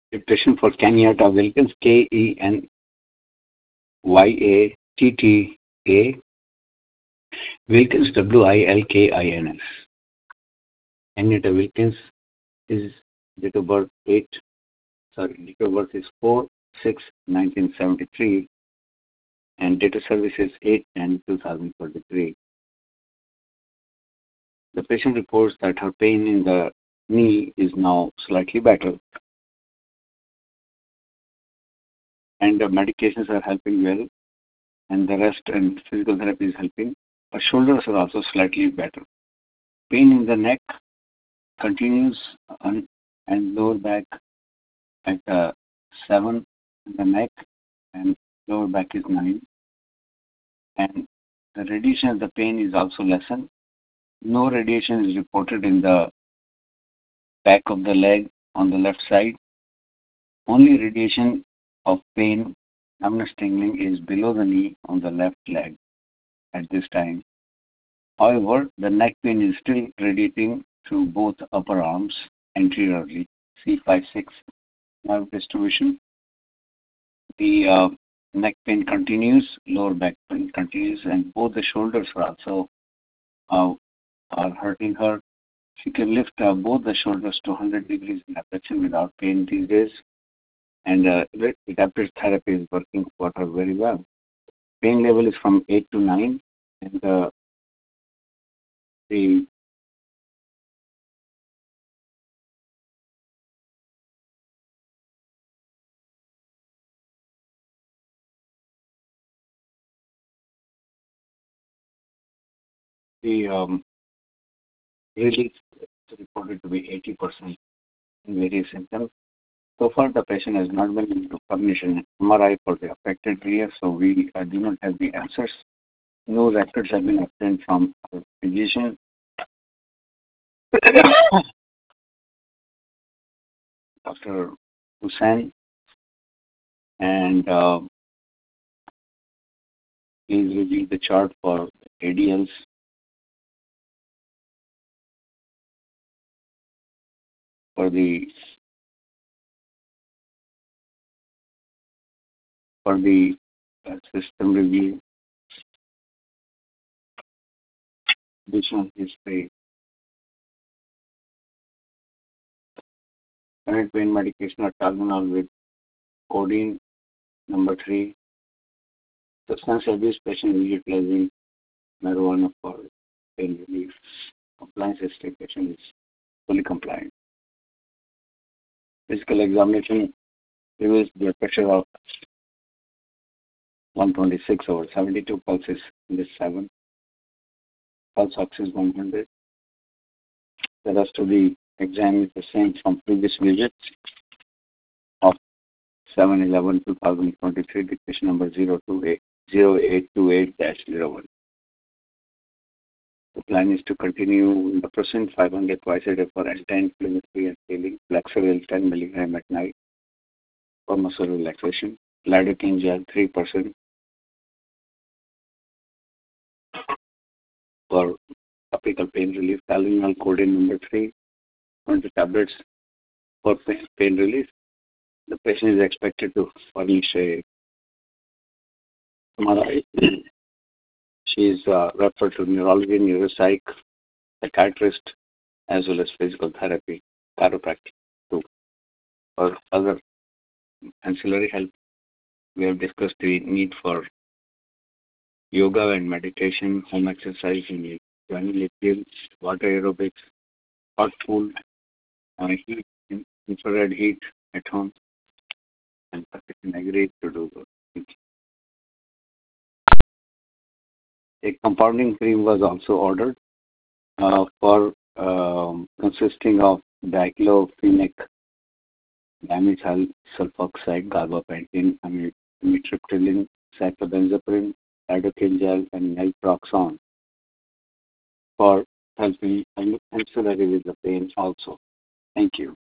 Depression for Kenyatta Wilkins, Kenyatta, Wilkins, Wilkins. Kenyatta Wilkins is date of birth 8, date of birth is 4/6/1973, and date of service is 8/10/2023. The patient reports that her pain in the knee is now slightly better, and the medications are helping well, and the rest and physical therapy is helping. Her shoulders are also slightly better. Pain in the neck continues and lower back at 7 in the neck, and lower back is 9. And the radiation of the pain is also lessened. No radiation is reported in the back of the leg on the left side. Only radiation of pain, numbness tingling, is below the knee on the left leg at this time. However, the neck pain is still radiating through both upper arms anteriorly. C5-6 nerve distribution. The neck pain continues, lower back pain continues, and both the shoulders are also are hurting her. She can lift both the shoulders to 100 degrees in abduction without pain these days, and adaptive therapy is working for her very well. Pain level is from 8 to 9, and the the release is reported to be 80% in various symptoms. So far, the patient has not been into cognition MRI for the affected area, so we do not have the answers. No records have been obtained from our physician. Dr. Hussain, and please review the chart for ADLs. For the system review, additional history, current pain medication or Tylenol with codeine. Number 3, substance abuse patient is utilizing marijuana for pain relief. Compliance history patient is fully compliant. Physical examination reveals blood pressure of 126/72, pulse is 7, pulse ox is 100. The rest of the exam is the same from previous visits of 7/11/2023, dictation number 0828-01. The plan is to continue naproxen 500 twice a day for anti-inflammatory and healing, Flexeril 10 mg at night for muscle relaxation, lidocaine gel 3% for topical pain relief, Tylenol codeine number 3, 20 tablets for pain relief. The patient is expected to furnish a MRI. She is referred to neurology, neuropsych, psychiatrist, as well as physical therapy, chiropractic too. For other ancillary help, we have discussed the need for yoga and meditation, home exercise, and joining gyms, water aerobics, hot food, heat, infrared heat at home, and patient agreed to do it. A compounding cream was also ordered for consisting of diclofenac, dimethyl sulfoxide, gabapentin, amitriptyline, cyclobenzaprine, lidocaine gel, and naltrexone for helping ancillary with the pain also. Thank you.